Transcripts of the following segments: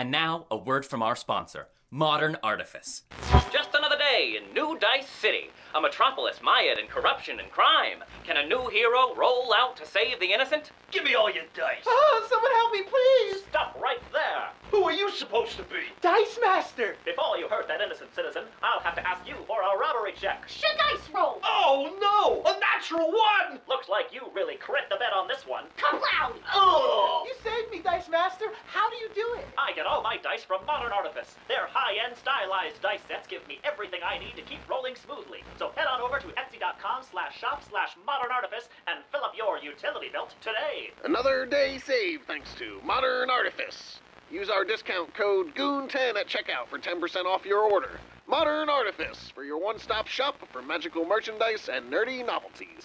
And now, a word from our sponsor, Modern Artifice. Just another day in New Dice City, a metropolis mired in corruption and crime. Can a new hero roll out to save the innocent? Give me all your dice. Oh, someone help me, please. Stop right there. Who are you supposed to be? Dice Master. Before you hurt that innocent citizen, I'll have to ask you for a robbery check. Should dice roll? Oh, no! A natural one! Looks like you really crit the bet on this one. Kablow! Oh! You saved me, Dice Master. How do you do it? I get all my dice from Modern Artifice. Their high-end stylized dice sets give me everything I need to keep rolling smoothly. So head on over to etsy.com/shop/Modern Artifice and fill up your utility belt today. Another day saved thanks to Modern Artifice. Use our discount code GOON10 at checkout for 10% off your order. Modern Artifice, for your one-stop shop for magical merchandise and nerdy novelties.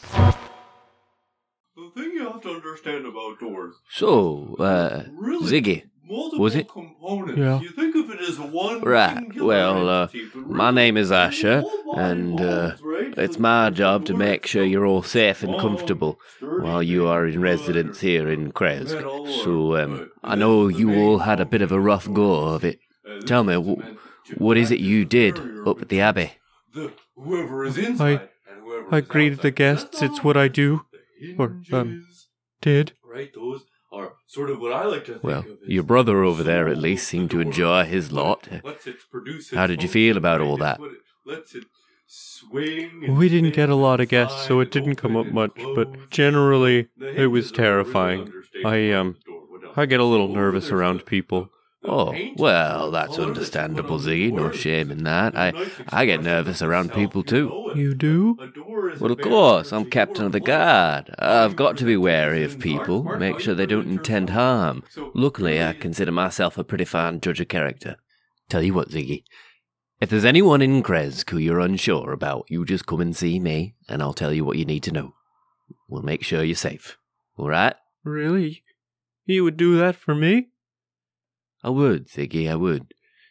The thing you have to understand about doors. So, really Ziggy, was it? Components. Yeah. You think of it as one Right, singular well, entity, but my really, name is Asher, the whole body and holds, right? it's So my it's job to work make sure you're all safe and comfortable sturdy while you are in wood residence or here in Kresk. metal So, or- I know you all had a bit of a rough go of it. Tell me, what is it you did up at the Abbey? Whoever is inside and whoever I is greeted the outside. guests. That's It's what I do. the Or, hinges, Did. right? Those are sort of what I like to think Well, of as your brother over there at soul least of seemed the to door. enjoy his lot. Lets it produce How its did you function, feel about right? all It's that? what it lets it swing and We didn't spin get a lot of and guests, so slide it didn't come open up and much, but close. generally, The it was hinges are a really terrifying. understated I, part of the door. What else? I get a little Over nervous there's around the- people. the Oh, paint, well, the that's color understandable, that you Ziggy. put on No the shame in door. that. It's a nice I get expression nervous of around itself, people you too. know it. You do? A door is Well, a of barrier course, to I'm your captain of the flow. guard. I've got to be Are you wary gonna of do people, Mark? make Are sure you they gonna don't do intend your harm. So, Luckily, I really- consider myself a pretty fine judge of character. Tell you what, Ziggy, if there's anyone in Kresk who you're unsure about, you just come and see me, and I'll tell you what you need to know. We'll make sure you're safe. All right? Really? You would do that for me? I would, Ziggy, I would.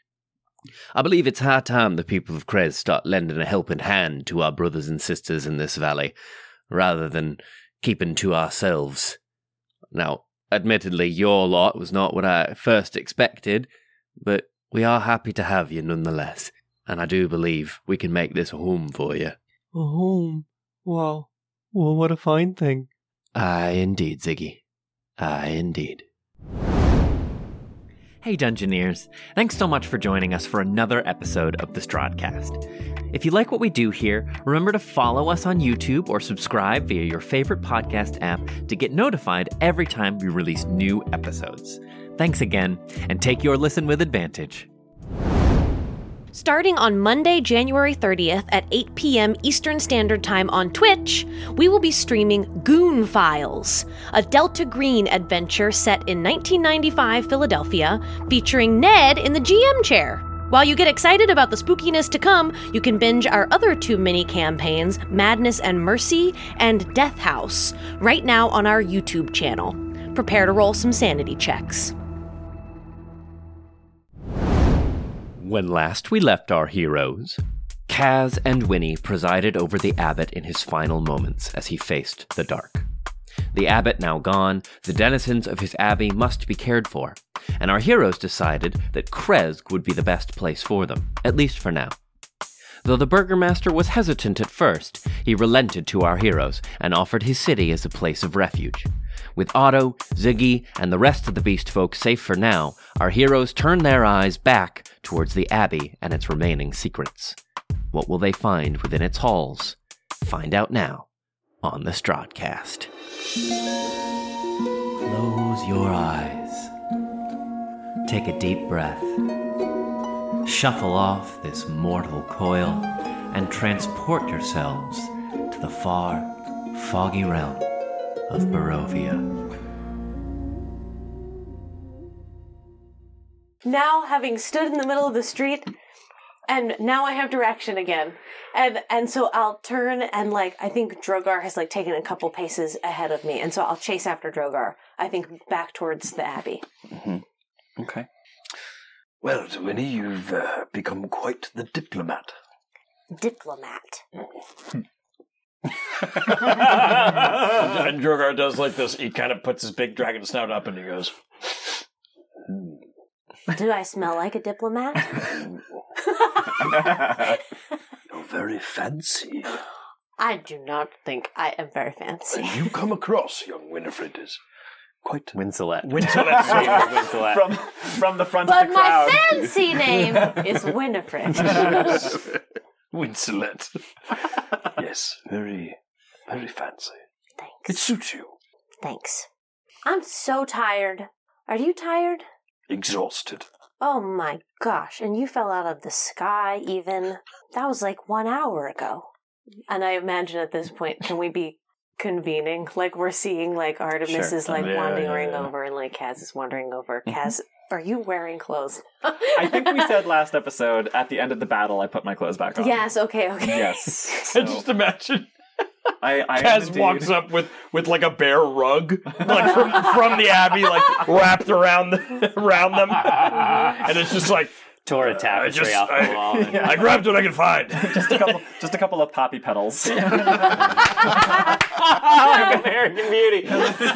I believe it's high time the people of Kresk start lending a helping hand to our brothers and sisters in this valley, rather than keeping to ourselves. Now, admittedly, your lot was not what I first expected, but we are happy to have you nonetheless, and I do believe we can make this a home for you. A home? Wow. Well, what a fine thing. Aye, indeed, Ziggy. Aye, indeed. Hey Dungeoneers, thanks so much for joining us for another episode of the Strodcast. If you like what we do here, remember to follow us on YouTube or subscribe via your favorite podcast app to get notified every time we release new episodes. Thanks again, and take your listen with advantage. Starting on Monday, January 30th at 8 p.m. Eastern Standard Time on Twitch, we will be streaming Goon Files, a Delta Green adventure set in 1995 Philadelphia, featuring Ned in the GM chair. While you get excited about the spookiness to come, you can binge our other two mini-campaigns, Madness and Mercy and Death House, right now on our YouTube channel. Prepare to roll some sanity checks. When last we left our heroes, Kaz and Winnie presided over the abbot in his final moments as he faced the dark. The abbot now gone, the denizens of his abbey must be cared for, and our heroes decided that Kresk would be the best place for them, at least for now. Though the burgomaster was hesitant at first, he relented to our heroes and offered his city as a place of refuge. With Otto, Ziggy, and the rest of the beast folk safe for now, our heroes turn their eyes back towards the abbey and its remaining secrets. What will they find within its halls? Find out now on the Strodcast. Close your eyes. Take a deep breath. Shuffle off this mortal coil and transport yourselves to the far, foggy realm of Barovia. Now, having stood in the middle of the street, and now I have direction again. And so I'll turn and, I think Drogar has, taken a couple paces ahead of me. And so I'll chase after Drogar, I think, back towards the Abbey. Mm-hmm. Okay. Well, Winnie, you've become quite the diplomat. Diplomat. And Drogar does this. He kind of puts his big dragon snout up and he goes, Do I smell like a diplomat? You're very fancy. I do not think I am very fancy. And you come across, young Winifred, as quite... Wincelette. Wincelette. From the front But of the crowd. my fancy name is Winifred. Wincelette. Yes, very, very fancy. Thanks. It suits you. Thanks. I'm so tired. Are you tired? Exhausted. Oh my gosh, and you fell out of the sky even. That was like 1 hour ago. And I imagine at this point, can we be convening? Like we're seeing like Artemis is like wandering over and like Kaz is wandering over. Kaz, are you wearing clothes? I think we said last episode, at the end of the battle, I put my clothes back on. Yes, okay. Yes. So. Just imagine... I Kaz walks up with like a bear rug, like from the Abbey, like wrapped around them, and it's just like tore a tapestry off the wall. I grabbed what I could find. just a couple of poppy petals. Like American Beauty.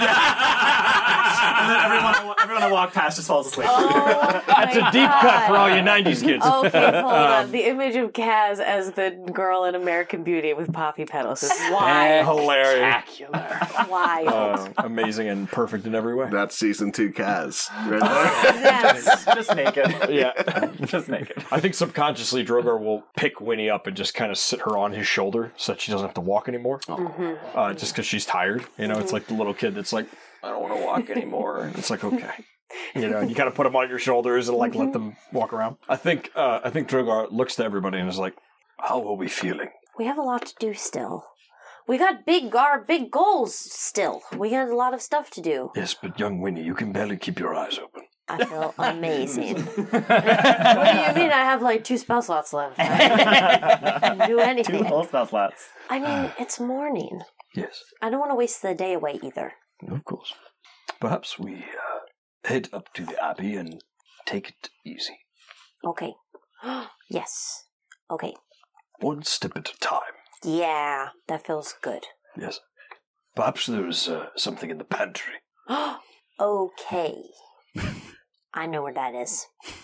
And then everyone I walk past just falls asleep. Oh, that's a deep cut for all you 90s kids. Okay, hold on. The image of Kaz as the girl in American Beauty with poppy petals is wild. Hilarious. Wild. Amazing and perfect in every way. That's season 2 Kaz. Right Yes. Just naked. Yeah. Just naked. I think subconsciously Drogar will pick Winnie up and just kind of sit her on his shoulder so that she doesn't have to walk anymore. Just because she's tired. You know, it's like the little kid that's like, I don't want to walk anymore. And it's like, okay. You know, you kind of put them on your shoulders and like let them walk around. I think Drogar looks to everybody and is like, how are we feeling? We have a lot to do still. We got our big goals still. We got a lot of stuff to do. Yes, but young Winnie, you can barely keep your eyes open. I feel amazing. What do you mean I have like 2 spell slots left? I can do anything. 2 whole spell slots. I mean, it's morning. Yes. I don't want to waste the day away either. Of course. Perhaps we head up to the Abbey and take it easy. Okay. Yes. Okay. One step at a time. Yeah, that feels good. Yes. Perhaps there's something in the pantry. Okay. I know where that is.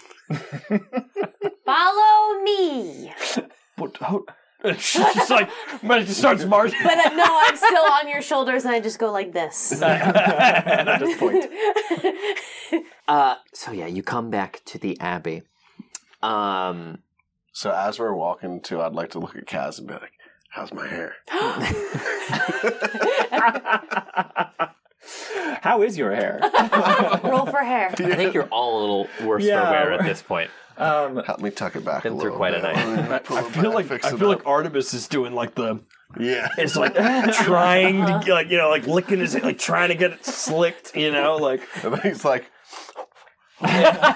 Follow me. But how... She's just like, she starts marching. But no, I'm still on your shoulders and I just go like this. And I just point. So yeah, you come back to the Abbey. So as we're walking to, I'd like to look at Kaz and be like, how's my hair? How is your hair? Roll for hair. I think you're all a little worse for wear at this point. Help me tuck it back a Been little through quite bit. a night. I feel like Artemis is doing like the... Yeah. It's like trying to, like, you know, like licking his, like trying to get it slicked, you know, like... And then he's like... Does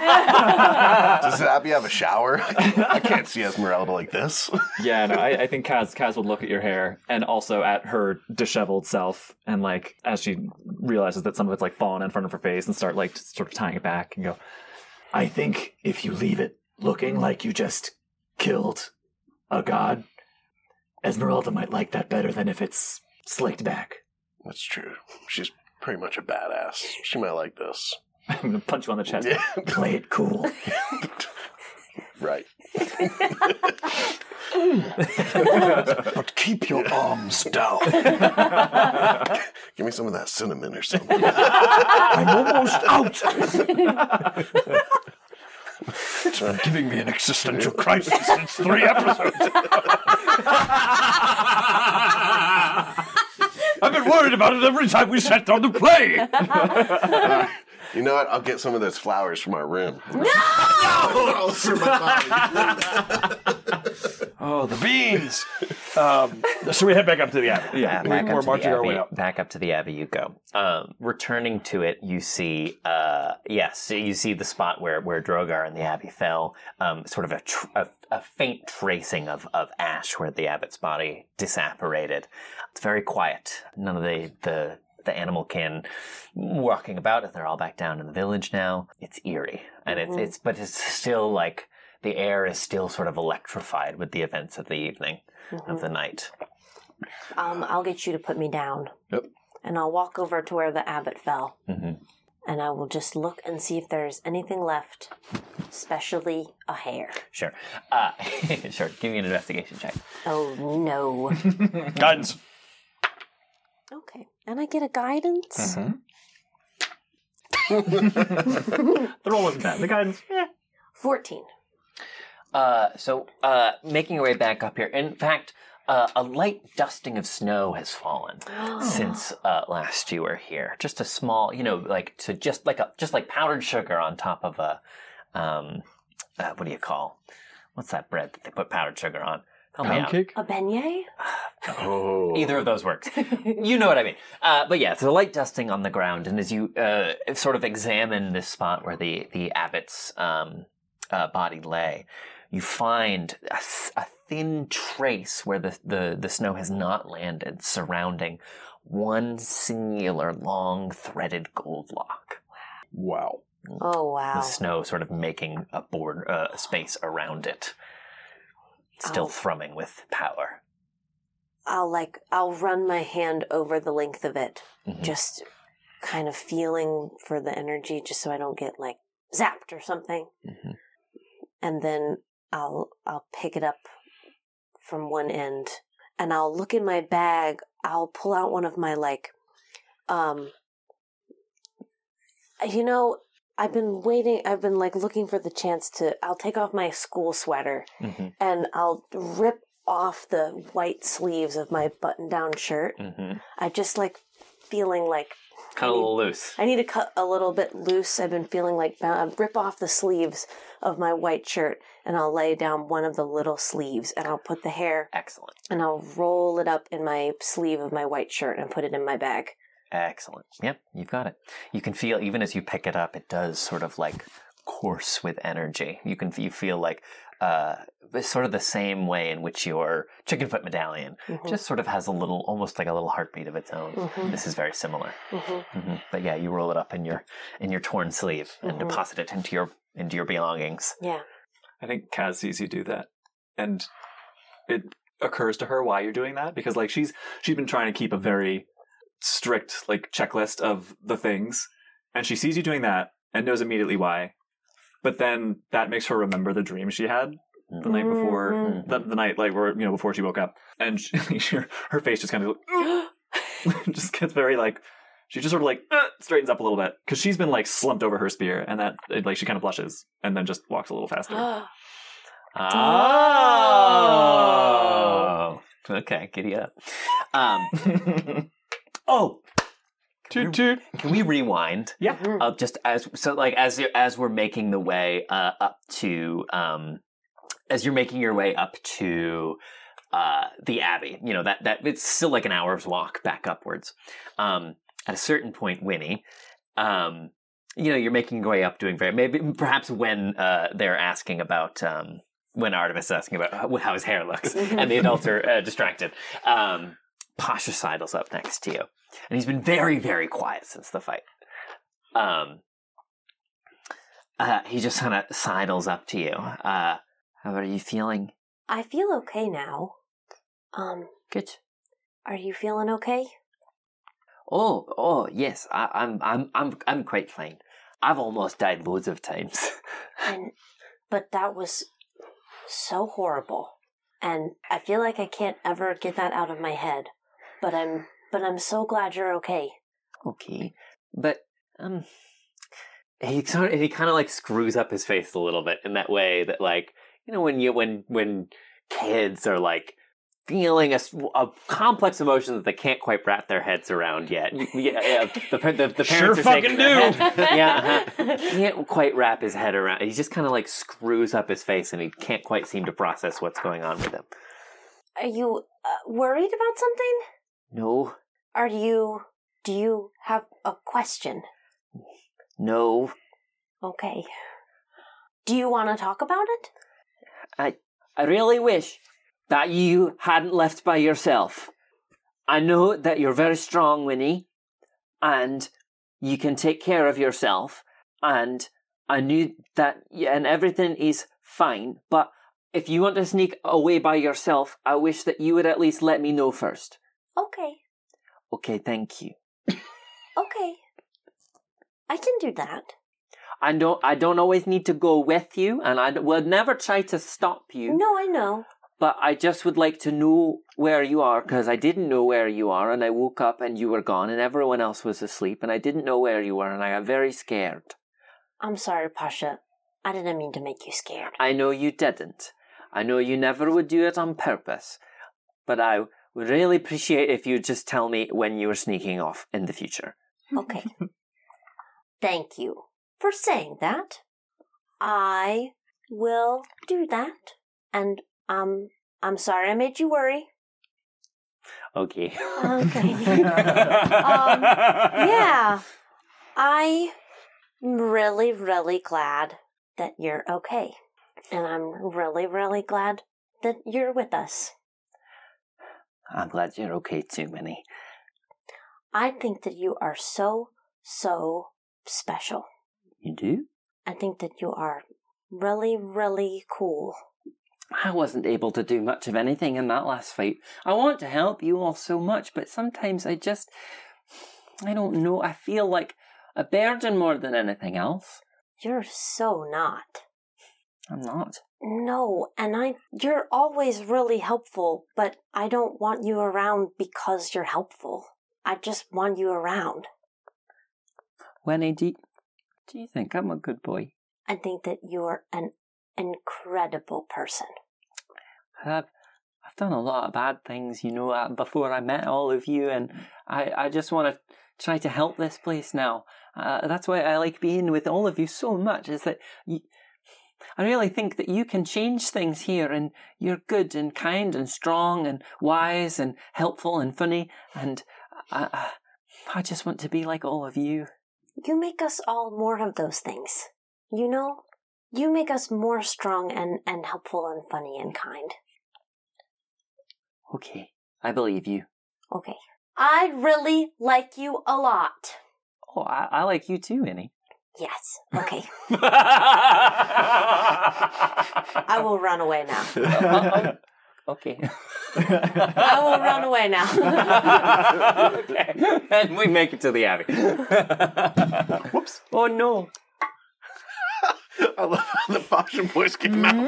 Abby have a shower? I can't see Esmeralda like this. Yeah, no, I think Kaz would look at your hair and also at her disheveled self, and like as she realizes that some of it's like fallen in front of her face, and start like sort of tying it back and go, I think if you leave it looking like you just killed a god, Esmeralda might like that better than if it's slicked back. That's true. She's pretty much a badass. She might like this. I'm gonna punch you on the chest. Yeah. Play it cool. Right. But keep your arms down. Give me some of that cinnamon or something. I'm almost out. It's been giving me an existential crisis since 3 episodes. I've been worried about it every time we sat down to play. You know what? I'll get some of those flowers from our room. No! For my body. Oh, the beans! So we head back up to the Abbey. Yeah, we're marching our way up. Back up to the Abbey you go. Returning to it, you see, you see the spot where Drogar and the Abbey fell. Sort of a faint tracing of ash where the Abbot's body disapparated. It's very quiet. None of the animal kin walking about, and they're all back down in the village now. It's eerie, and it's still like the air is still sort of electrified with the events of the evening, of the night. I'll get you to put me down. Yep. And I'll walk over to where the abbot fell. Mm-hmm. and I will just look and see if there's anything left, especially a hair. Sure. Sure. Give me an investigation check. Oh, no. Guidance. Okay. And I get a guidance? Mm-hmm. The roll wasn't bad. The guidance, 14. So, making your way back up here. In fact, a light dusting of snow has fallen since last you were here. Just a small, just like powdered sugar on top of a, what do you call? What's that bread that they put powdered sugar on? Pound cake? A beignet? Oh. Either of those works. You know what I mean. But yeah, it's a light dusting on the ground, and as you sort of examine this spot where the abbot's body lay, you find a thin trace where the snow has not landed, surrounding one singular long threaded gold lock. Wow. Oh, wow. The snow sort of making a space around it, still thrumming with power. I'll run my hand over the length of it, just kind of feeling for the energy, just so I don't get zapped or something. Mm-hmm. And then I'll pick it up from one end, and I'll look in my bag. I'll pull out one of my I've been waiting. I've been looking for the chance to. I'll take off my school sweater, and I'll rip off the white sleeves of my button-down shirt. I just feeling Cut a little loose. I need to cut a little bit loose. I've been feeling I'll rip off the sleeves of my white shirt, and I'll lay down one of the little sleeves, and I'll put the hair. Excellent. And I'll roll it up in my sleeve of my white shirt and put it in my bag. Excellent. Yep, you've got it. You can feel, even as you pick it up, it does sort of course with energy. You feel sort of the same way in which your chickenfoot medallion just sort of has almost like a little heartbeat of its own. This is very similar. But yeah, you roll it up in your torn sleeve and deposit it into your belongings. Yeah. I think Kaz sees you do that, and it occurs to her why you're doing that, because she's been trying to keep a very strict checklist of the things, and she sees you doing that and knows immediately why. But then that makes her remember the dream she had the night before, the night before she woke up, and her face just kind of just gets very she just sort of straightens up a little bit, because she's been slumped over her spear, and that she kind of blushes and then just walks a little faster. Oh, okay, giddy up. Oh, toot toot. Can we rewind? Yeah. Just as we're making the way up to as you're making your way up to the Abbey, that it's still an hour's walk back upwards. At a certain point, Winnie, you're making your way up, doing perhaps when they're asking about when Artemis is asking about how his hair looks, and the adults are distracted. Pasha sidles up next to you, and he's been very, very quiet since the fight. He just kind of sidles up to you. How are you feeling? I feel okay now. Good. Are you feeling okay? Oh, yes. I'm quite fine. I've almost died loads of times. But that was so horrible, and I feel like I can't ever get that out of my head. But I'm so glad you're okay. Okay, but he kind of screws up his face a little bit in that way that when kids are feeling a complex emotion that they can't quite wrap their heads around yet. The parents sure are fucking do. He can't quite wrap his head around. He just kind of screws up his face, and he can't quite seem to process what's going on with him. Are you worried about something? No. Do you have a question? No. Okay. Do you want to talk about it? I really wish that you hadn't left by yourself. I know that you're very strong, Winnie, and you can take care of yourself, and I knew that, and everything is fine, but if you want to sneak away by yourself, I wish that you would at least let me know first. Okay. Okay, thank you. Okay. I can do that. I don't always need to go with you, and I will never try to stop you. No, I know. But I just would like to know where you are, because I didn't know where you are, and I woke up and you were gone, and everyone else was asleep, and I didn't know where you were, and I got very scared. I'm sorry, Pasha. I didn't mean to make you scared. I know you didn't. I know you never would do it on purpose. But I would really appreciate if you'd just tell me when you were sneaking off in the future. Okay. Thank you for saying that. I will do that. And I'm sorry I made you worry. Okay. Okay. Yeah. I'm really, really glad that you're okay. And I'm really, really glad that you're with us. I'm glad you're okay too, Minnie. I think that you are so, so special. You do? I think that you are really, really cool. I wasn't able to do much of anything in that last fight. I want to help you all so much, but sometimes I don't know, I feel like a burden more than anything else. You're so not. I'm not. No, and you're always really helpful, but I don't want you around because you're helpful. I just want you around. Winnie, do you think I'm a good boy? I think that you're an incredible person. I've done a lot of bad things, before I met all of you, and I just want to try to help this place now. That's why I like being with all of you so much, is that I really think that you can change things here, and you're good and kind and strong and wise and helpful and funny, and I just want to be like all of you. You make us all more of those things. You make us more strong and helpful and funny and kind. Okay, I believe you. Okay. I really like you a lot. Oh, I like you too, Minnie. Yes. Okay. I will run away now. Okay. I will run away now. Okay. And we make it to the Abbey. Whoops. Oh no. I love how the Pasha voice came out.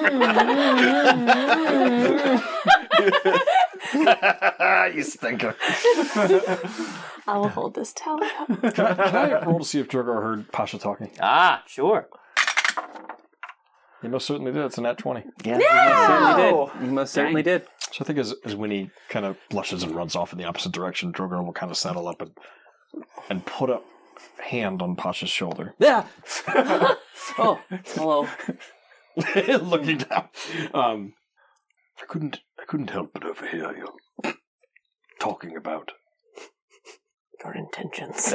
You stinker. I will hold this towel. Can I roll to see if Drogar heard Pasha talking? Ah, sure. He most certainly did. It's a nat 20. Yeah, he most certainly did. He most certainly did. So I think as Winnie kind of blushes and runs off in the opposite direction, Drogar will kind of settle up and put a hand on Pasha's shoulder. Yeah. Oh, hello. Looking down. I couldn't help but overhear you talking about your intentions.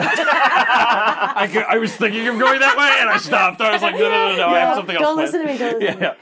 I was thinking of going that way, and I stopped. I was like, no, I have something else. Don't listen to me. Don't listen to me.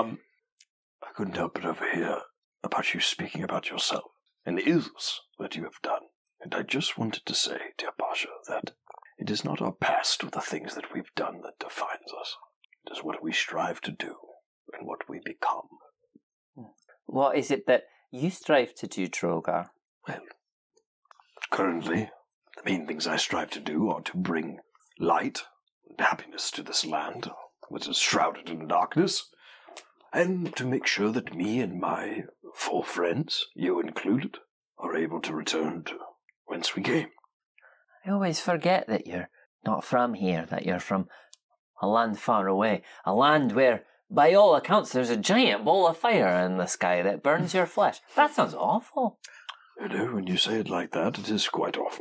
I couldn't help but overhear about you speaking about yourself and the ills that you have done. And I just wanted to say, dear Pasha, that it is not our past or the things that we've done that defines us. It is what we strive to do and what we become. What is it that you strive to do, Drogar? Well, currently, the main things I strive to do are to bring light and happiness to this land, which is shrouded in darkness, and to make sure that me and my 4 friends, you included, are able to return to whence we came. I always forget that you're not from here, that you're from a land far away, a land where, by all accounts, there's a giant ball of fire in the sky that burns your flesh. That sounds awful. You know, when you say it like that, it is quite awful.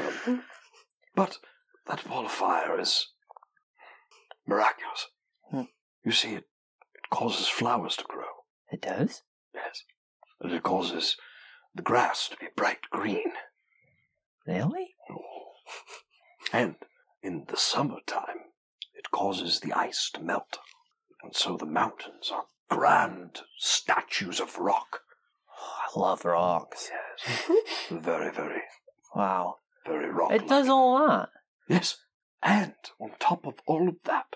But that ball of fire is miraculous. You see, it causes flowers to grow. It does? Yes. And it causes the grass to be bright green. Really? And in the summertime, it causes the ice to melt. And so the mountains are grand statues of rock. Oh, I love rocks. Yes. Very, very. Wow. Very rock. It does all that? Yes. And on top of all of that,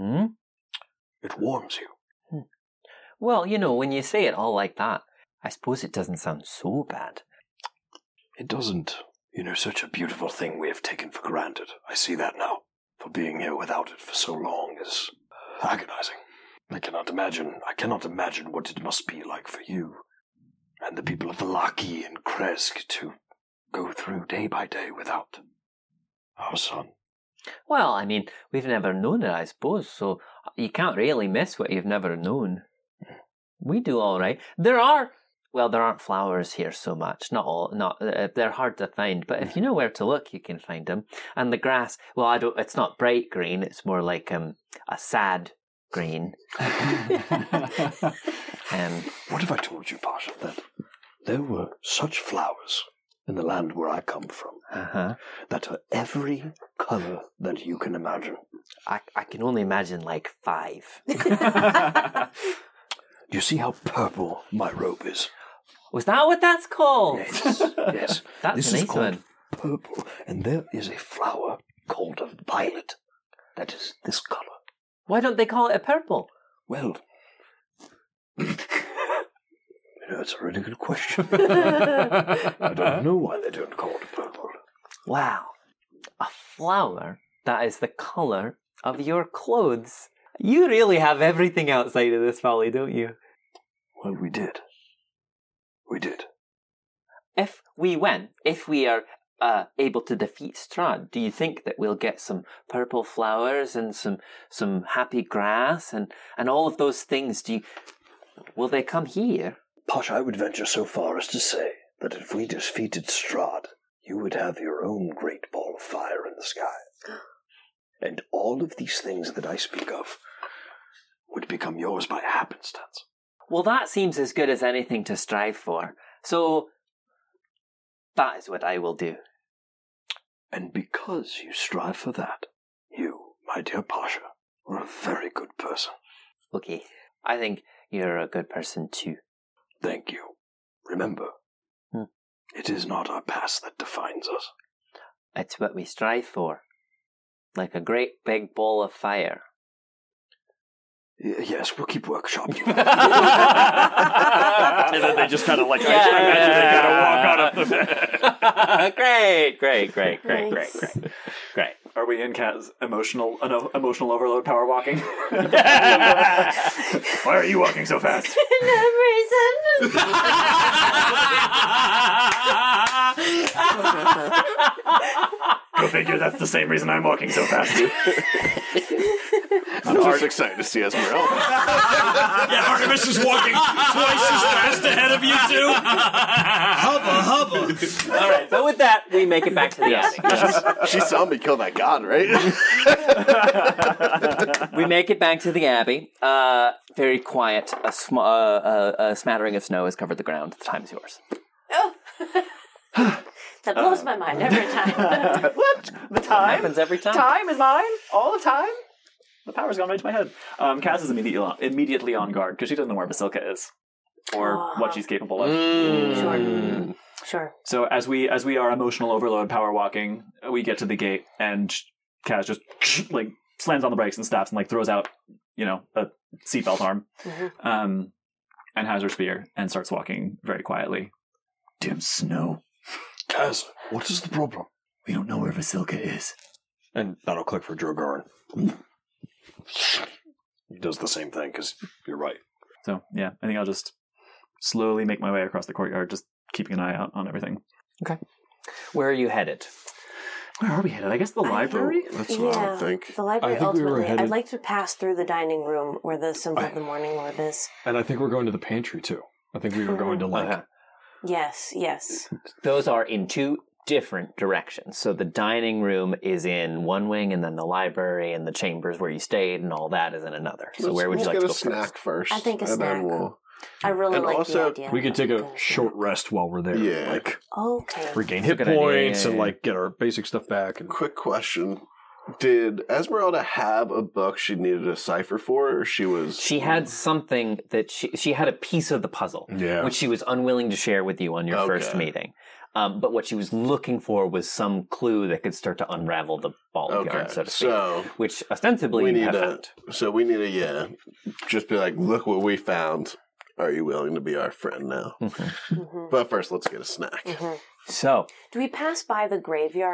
it warms you. Well, when you say it all like that, I suppose it doesn't sound so bad. It doesn't. Such a beautiful thing we have taken for granted. I see that now. for being here without it for so long is agonizing. I cannot imagine what it must be like for you and the people of Vallaki and Kresk to go through day by day without our son. Well, I mean, we've never known it, I suppose, so you can't really miss what you've never known. We do all right. There aren't flowers here so much. They're hard to find, but if you know where to look, you can find them. And the grass, it's not bright green, it's more like a sad green. What if I told you, Pasha, that there were such flowers in the land where I come from that are every color that you can imagine? I can only imagine like 5. Do you see how purple my robe is? Was that what that's called? Yes. That's this a is nice called one. purple, and there is a flower called a violet that is this color. Why don't they call it a purple? Well, it's a really good question. I don't know why they don't call it purple. Wow. A flower that is the color of your clothes. You really have everything outside of this valley, don't you? Well, we did. If we are able to defeat Strahd, do you think that we'll get some purple flowers and some happy grass and all of those things? Will they come here? Pasha, I would venture so far as to say that if we defeated Strahd, you would have your own great ball of fire in the sky. And all of these things that I speak of would become yours by happenstance. Well, that seems as good as anything to strive for. So, that is what I will do. And because you strive for that, you, my dear Pasha, are a very good person. Okay, I think you're a good person too. Thank you. Remember, it is not our past that defines us. It's what we strive for. Like a great big ball of fire. Yes, we'll keep workshopping. And then they just kind of like, I imagine they kind of walk on up the bed. Great. Are we in Kaz emotional overload power walking? Why are you walking so fast? No reason. Go figure, that's the same reason I'm walking so fast. I'm just excited to see Esmeralda. Yeah, Artemis is walking twice as fast ahead of you two. Hubba. All right, so with that, we make it back to the Abbey. She saw me kill that god, right? We make it back to the Abbey. Very quiet. A smattering of snow has covered the ground. The time is yours. Oh. That blows my mind every time. What? The time? Happens every time. Time is mine? All the time? The power's gone right to my head. Kaz is immediately on guard because she doesn't know where Vasilka is or what she's capable of. Sure. So as we are emotional overload power walking, we get to the gate and Kaz just like slams on the brakes and stops and like throws out, a seatbelt arm, and has her spear and starts walking very quietly. Damn snow. Kaz, what is the problem? We don't know where Vasilka is. And that'll click for Drogoran. He does the same thing, because you're right. So, yeah, I think I'll just slowly make my way across the courtyard, just keeping an eye out on everything. Okay. Where are you headed? Where are we headed? I guess the library? That's what I would think. The library, I think we were ultimately. headed- I'd like to pass through the dining room where the symbol of the Morning Lord is. And I think we're going to the pantry, too. I think we were going to, like... Yes. Those are in two different directions. So the dining room is in one wing, and then the library and the chambers where you stayed and all that is in another. So where would you like to go Let's get a snack first? I think a and snack. Then we'll... I really And like also, the idea. We could take a short rest while we're there. Yeah. Like, Okay. regain That's a hit good idea, points yeah, and, yeah. like, get our basic stuff back. And Quick question. Did Esmeralda have a book she needed a cipher for, or she was... She had something that she had a piece of the puzzle, which she was unwilling to share with you on your first meeting. But what she was looking for was some clue that could start to unravel the ball of yarn, so to speak. So which ostensibly you have found. So we need to, just be like, look what we found. Are you willing to be our friend now? Mm-hmm. But first, let's get a snack. Mm-hmm. So, do we pass by the graveyard?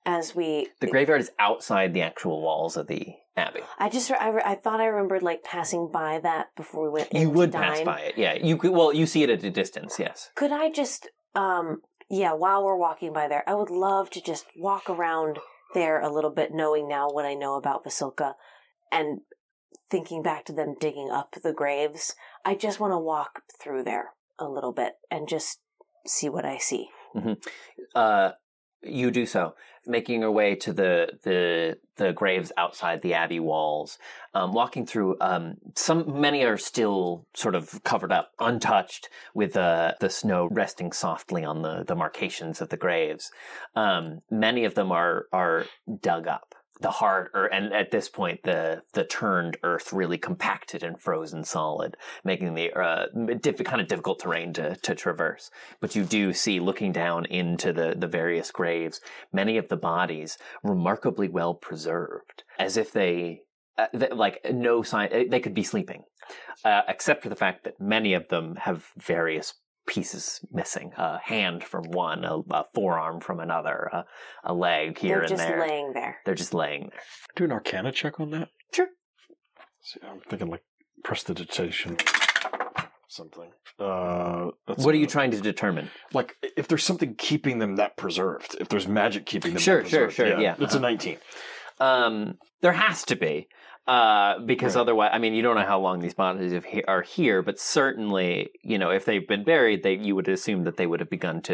as we... The graveyard is outside the actual walls of the abbey. I thought I remembered, like, passing by that before we went in. You would pass by it, yeah. You could. Well, you see it at a distance, yes. Could I just, while we're walking by there, I would love to just walk around there a little bit, knowing now what I know about Vasilka, and thinking back to them digging up the graves. I just want to walk through there a little bit and just see what I see. Mm-hmm. You do so, making your way to the graves outside the abbey walls. Walking through, many are still sort of covered up, untouched, with the snow resting softly on the marcations of the graves. Many of them are dug up. The hard earth, and at this point, the turned earth really compacted and frozen solid, making the kind of difficult terrain to traverse. But you do see, looking down into the various graves, many of the bodies remarkably well preserved, as if they like no sign they could be sleeping, except for the fact that many of them have various pieces missing, a hand from one, a forearm from another, a leg here and there. They're just laying there. They're just laying there. Do an Arcana check on that? Sure. See, I'm thinking like prestidigitation, something. What are you trying to determine? Like, if there's something keeping them that preserved, if there's magic keeping them Sure, that preserved. yeah. It's a 19. There has to be. Because otherwise, I mean, you don't know how long these bodies are here, but certainly, if they've been buried, you would assume that they would have begun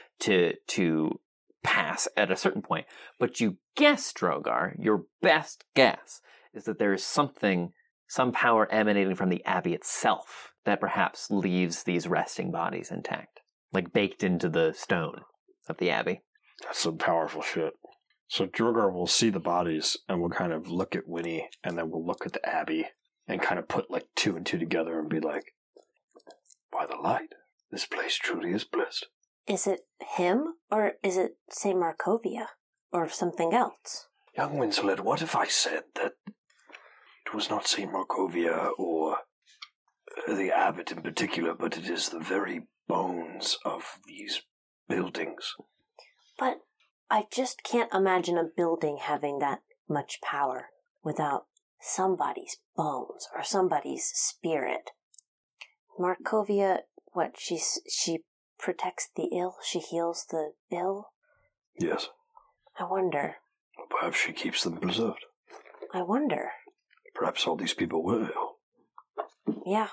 to pass at a certain point. But you guess, Drogar, your best guess is that there is some power emanating from the abbey itself that perhaps leaves these resting bodies intact, like baked into the stone of the abbey. That's some powerful shit. So Drogar will see the bodies, and we'll kind of look at Winnie, and then we'll look at the abbey, and kind of put like 2 and 2 together and be like, by the light, this place truly is blessed. Is it him, or is it St. Markovia, or something else? Young Winslet, what if I said that it was not St. Markovia or the abbot in particular, but it is the very bones of these buildings? But I just can't imagine a building having that much power without somebody's bones or somebody's spirit. Markovia, what, she protects the ill? She heals the ill? Yes. I wonder. Perhaps she keeps them preserved. I wonder. Perhaps all these people were ill. Yeah.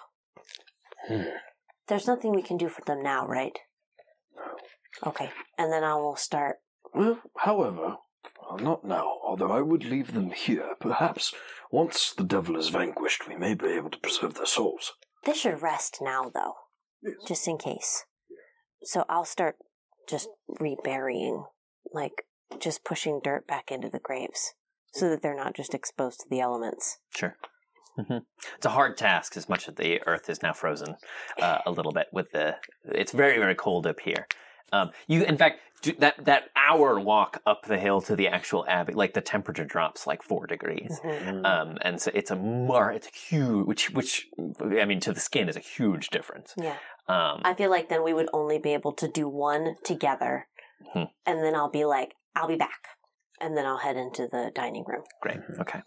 There's nothing we can do for them now, right? No. Okay, and then I will start. Well, however, not now, although I would leave them here. Perhaps once the devil is vanquished, we may be able to preserve their souls. They should rest now, though. Yes. Just in case. So I'll start just reburying, like just pushing dirt back into the graves so that they're not just exposed to the elements. Sure. Mm-hmm. It's a hard task, as much as the earth is now frozen a little bit. It's very, very cold up here. In fact, that hour walk up the hill to the actual abbey, like the temperature drops like 4 degrees, and so it's a huge, which I mean, to the skin is a huge difference. Yeah, I feel like then we would only be able to do one together, and then I'll be like, I'll be back, and then I'll head into the dining room. Great. Okay.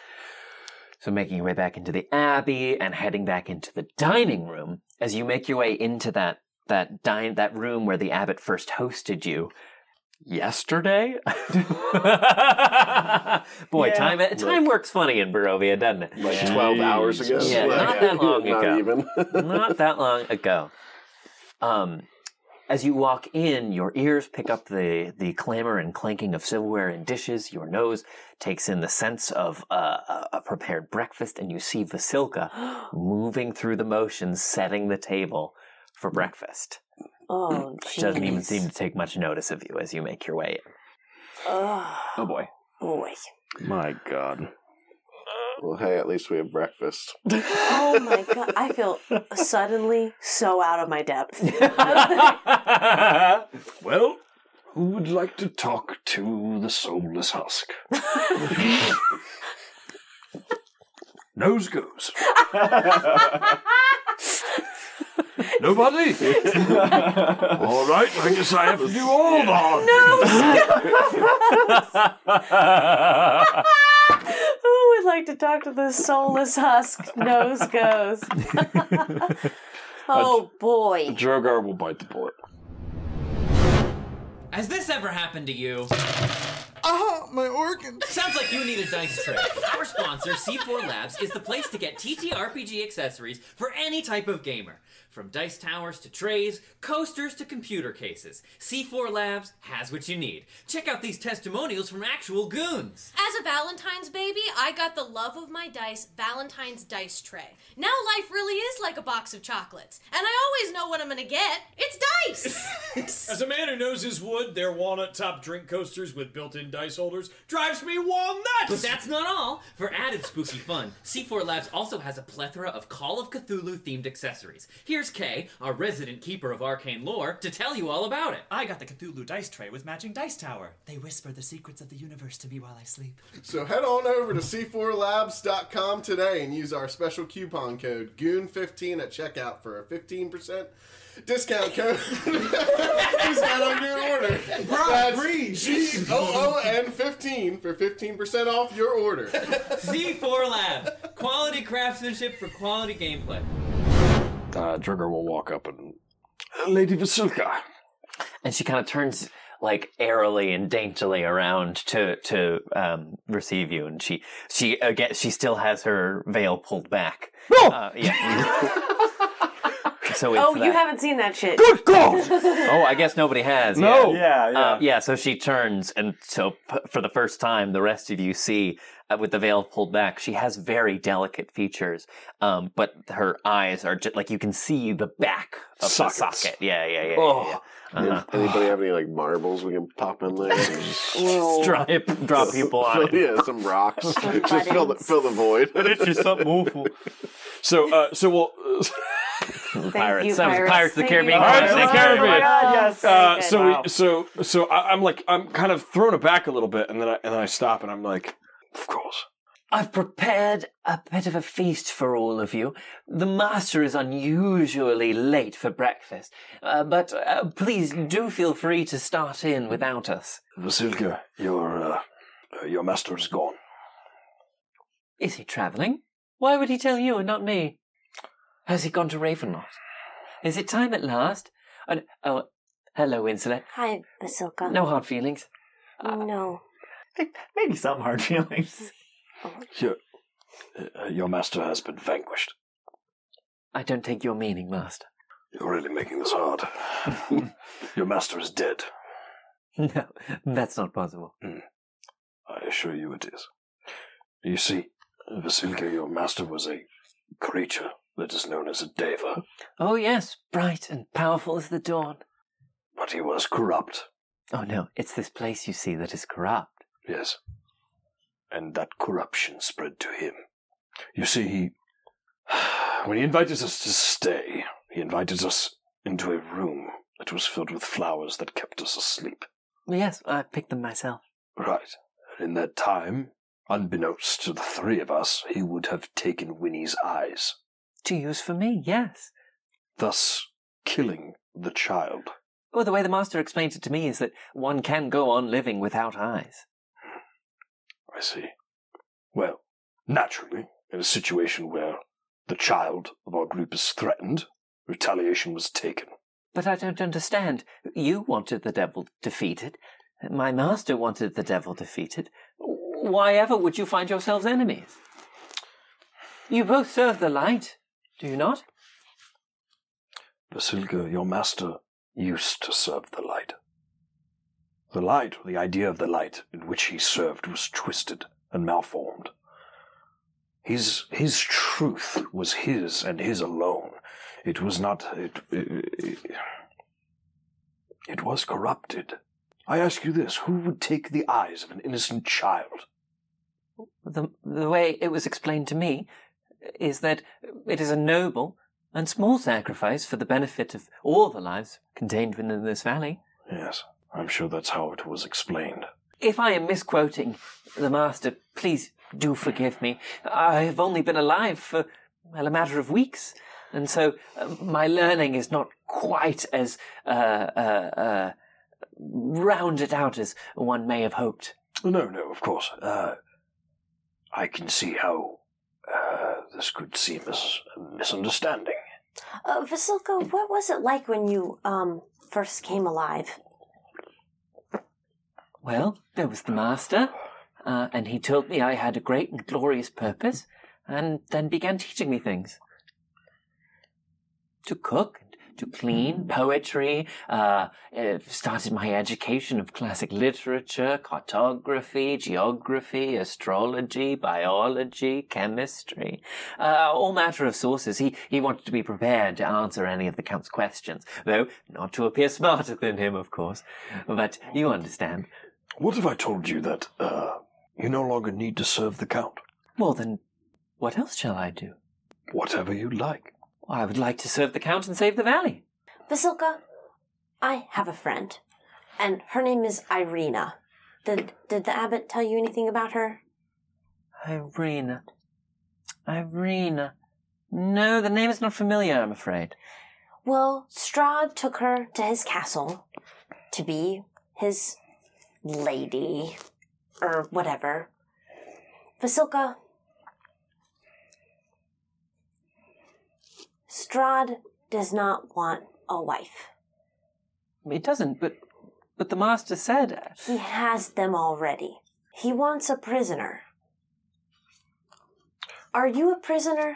So making your way back into the abbey and heading back into the dining room, as you make your way into that room where the abbot first hosted you yesterday. Boy, yeah. Time works funny in Barovia, doesn't it? Like 12 hours ago. Yeah, not that long ago. Not even. Not that long ago. As you walk in, your ears pick up the clamor and clanking of silverware and dishes. Your nose takes in the sense of a prepared breakfast, and you see Vasilka moving through the motions, setting the table for breakfast. Oh, she doesn't even seem to take much notice of you as you make your way in. Oh boy. Boy. My God. Well, hey, at least we have breakfast. Oh my God. I feel suddenly so out of my depth. Well, who would like to talk to the soulless husk? Nose goes. Nobody? All right, I guess I have to do all the hard No! Who would like to talk to the soulless husk? Nose goes. Oh boy. Drogar will bite the bullet. Has this ever happened to you? My organs. Sounds like you need a dice tray. Our sponsor, C4 Labs, is the place to get TTRPG accessories for any type of gamer. From dice towers to trays, coasters to computer cases, C4 Labs has what you need. Check out these testimonials from actual goons. As a Valentine's baby, I got the love of my dice Valentine's dice tray. Now life really is like a box of chocolates, and I always know what I'm gonna get. It's dice! As a man who knows his wood, their walnut top drink coasters with built-in dice holders drives me walnuts! But that's not all. For added spooky fun, C4 Labs also has a plethora of Call of Cthulhu-themed accessories. Here's Kay, our resident keeper of arcane lore, to tell you all about it. I got the Cthulhu dice tray with matching dice tower. They whisper the secrets of the universe to me while I sleep. So head on over to c4labs.com today and use our special coupon code GOON15 at checkout for a 15% discount code. Discount on your order. That's GOON15 for 15% off your order. C4 Labs, quality craftsmanship for quality gameplay. Drogar will walk up and... Lady Vasilka. And she kind of turns like airily and daintily around to receive you, and she again she still has her veil pulled back. No! Yeah. So it's you haven't seen that shit. Good God! Oh, I guess nobody has. No. Yeah. So she turns, and so for the first time, the rest of you see, with the veil pulled back, she has very delicate features, but her eyes are just like you can see the back of Sockets. the socket. Yeah. Oh. Anybody have any like marbles we can pop in there? Drop people on it. Yeah, some rocks. Just fill the void. It's just something awful. So we'll. Pirates. Pirates. Pirates of the Caribbean. Pirates of the Caribbean. Oh my God, yes. So I'm kind of thrown aback a little bit, and then I stop, and I'm like, of course. I've prepared a bit of a feast for all of you. The master is unusually late for breakfast, but please do feel free to start in without us. Vasilka, your master is gone. Is he travelling? Why would he tell you and not me? Has he gone to Ravenloft? Is it time at last? Oh, hello, Winslet. Hi, Vasilka. No hard feelings. No. Maybe some hard feelings. Your master has been vanquished. I don't take your meaning, master. You're really making this hard. Your master is dead. No, that's not possible. I assure you it is. You see, Vasilka, your master was a creature that is known as a deva. Oh yes, bright and powerful as the dawn. But he was corrupt. Oh no, it's this place you see that is corrupt. Yes. And that corruption spread to him. You see, when he invited us to stay, he invited us into a room that was filled with flowers that kept us asleep. Yes, I picked them myself. Right. And in that time, unbeknownst to the three of us, he would have taken Winnie's eyes. To use for me, yes. Thus, killing the child. Well, the way the master explained it to me is that one can go on living without eyes. I see. Well, naturally, in a situation where the child of our group is threatened, retaliation was taken. But I don't understand. You wanted the devil defeated. My master wanted the devil defeated. Why ever would you find yourselves enemies? You both serve the light, do you not? Vasilka, your master used to serve the light. The light, or the idea of the light in which he served, was twisted and malformed. His truth was his and his alone. It was not... It was corrupted. I ask you this, who would take the eyes of an innocent child? The way it was explained to me is that it is a noble and small sacrifice for the benefit of all the lives contained within this valley. Yes, I'm sure that's how it was explained. If I am misquoting the master, please do forgive me. I have only been alive for, a matter of weeks. And so my learning is not quite as rounded out as one may have hoped. No, of course. I can see how this could seem as a misunderstanding. Vasilka, what was it like when you first came alive? Well, there was the master, and he told me I had a great and glorious purpose, and then began teaching me things. To cook, to clean, poetry, started my education of classic literature, cartography, geography, astrology, biology, chemistry, all matter of sources. He wanted to be prepared to answer any of the Count's questions, though not to appear smarter than him, of course. But you understand. What if I told you that you no longer need to serve the Count? Well, then, what else shall I do? Whatever you like. I would like to serve the Count and save the valley. Vasilka, I have a friend, and her name is Irina. Did the abbot tell you anything about her? Irina. No, the name is not familiar, I'm afraid. Well, Strahd took her to his castle to be his lady, or whatever. Vasilka, Strahd does not want a wife. He doesn't, but the master said... He has them already. He wants a prisoner. Are you a prisoner?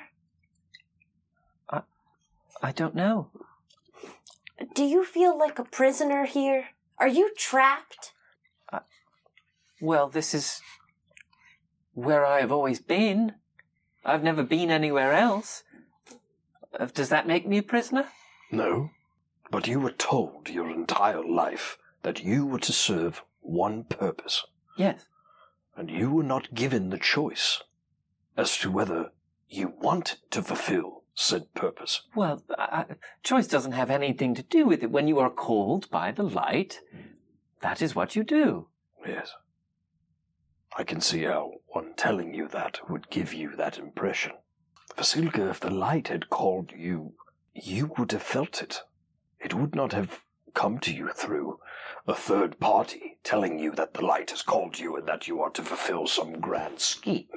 I don't know. Do you feel like a prisoner here? Are you trapped? Well, this is where I have always been. I've never been anywhere else. Does that make me a prisoner? No, but you were told your entire life that you were to serve one purpose. Yes. And you were not given the choice as to whether you wanted to fulfill said purpose. Well, choice doesn't have anything to do with it. When you are called by the light, that is what you do. Yes. I can see how one telling you that would give you that impression. Vasilka, if the light had called you, you would have felt it. It would not have come to you through a third party telling you that the light has called you and that you are to fulfill some grand scheme.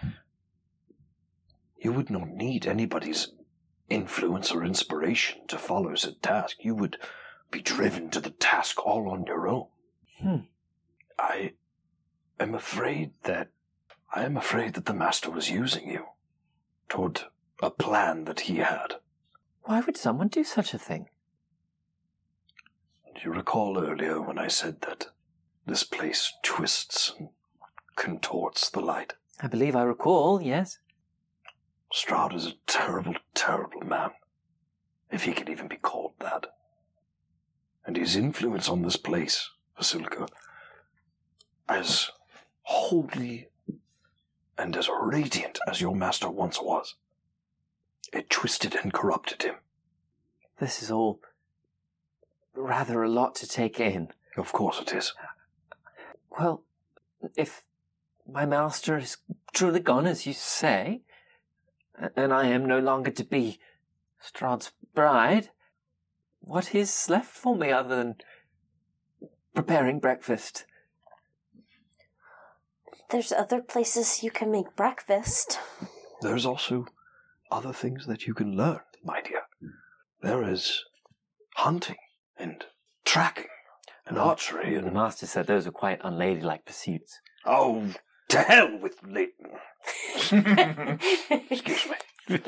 You would not need anybody's influence or inspiration to follow said task. You would be driven to the task all on your own. I am afraid that the master was using you toward a plan that he had. Why would someone do such a thing? Do you recall earlier when I said that this place twists and contorts the light? I believe I recall, yes. Strahd is a terrible, terrible man, if he can even be called that. And his influence on this place, Vasilka, as holy and as radiant as your master once was, it twisted and corrupted him. This is all rather a lot to take in. Of course it is. Well, if my master is truly gone, as you say, and I am no longer to be Strahd's bride, what is left for me other than preparing breakfast? There's other places you can make breakfast. There's also other things that you can learn, my dear. There is hunting and tracking and archery and... The master said those are quite unladylike pursuits. Oh, to hell with Leighton. Excuse me.